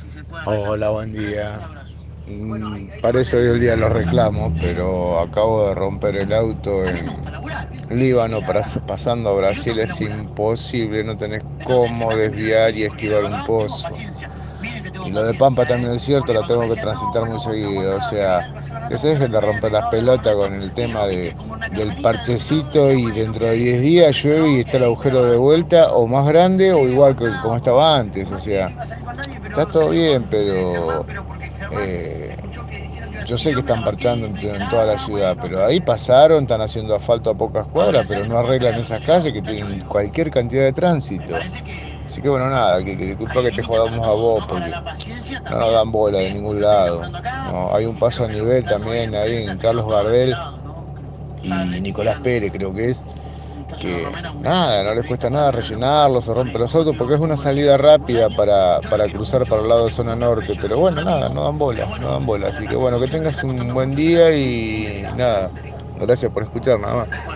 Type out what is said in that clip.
Hola, buen día. Parece hoy el día de los reclamos, pero acabo de romper el auto en Líbano pasando a Brasil. Es imposible, no tenés cómo desviar y esquivar un pozo. Y lo de Pampa también es cierto, la tengo que transitar muy seguido. O sea, que se dejen de romper las pelotas con el tema del parchecito y dentro de 10 días llueve y está el agujero de vuelta o más grande o igual que como estaba antes. O sea, está todo bien, pero yo sé que están parchando en toda la ciudad, pero ahí pasaron, están haciendo asfalto a pocas cuadras, pero no arreglan esas calles que tienen cualquier cantidad de tránsito. Así que bueno, nada, que disculpa que te jodamos a vos, porque no nos dan bola de ningún lado. No, hay un paso a nivel también ahí en Carlos Gardel y Nicolás Pérez, creo que es, que nada, no les cuesta nada rellenarlo, se rompe los autos, porque es una salida rápida para cruzar para el lado de zona norte, pero bueno, nada, no dan bola, no dan bola. Así que bueno, que tengas un buen día y nada, gracias por escuchar, nada más.